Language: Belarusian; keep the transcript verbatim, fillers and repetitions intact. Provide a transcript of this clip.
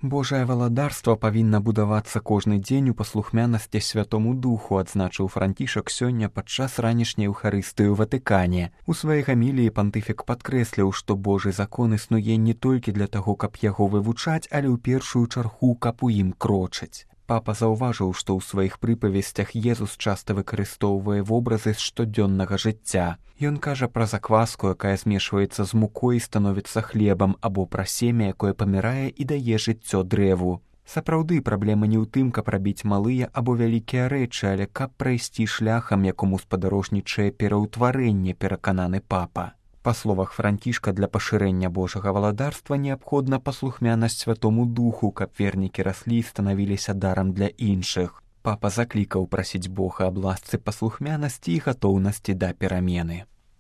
Божае валадарства павінна будавацца кожны дзень у паслухмянасці Святому Духу, адзначыў Францішак сёння падчас ранішняй Еўхарыстыі ў Ватыкане. У сваёй гаміліі пантыфік падкрэсліў, што Божы закон існуе не толькі для таго, каб яго вывучаць, але ў першую чаргу, каб у ім крочыць. Папа заўважыў, што ў сваіх прыпавесцях Езус часта выкарыстоўвае вобразы з штодзённага жыцця. Ён кажа пра закваску, якая змешваецца з мукой і становіцца хлебам, або пра семя, якое памірае і дае жыццё дрэву. Сапраўды, праблема не ў тым, каб рабіць малыя або вялікія рэчы, але каб прайсці шляхам, якому спадарожнічае пераўтварэнне, перакананы папа. Па словах Францішка, для пашырэння Божага валадарства неабходна паслухмянасць Святому Духу, каб вернікі раслі і станавіліся дарам для іншых. Папа заклікаў прасіць Бога аб ласцы паслухмянасці і гатоўнасці да перамены.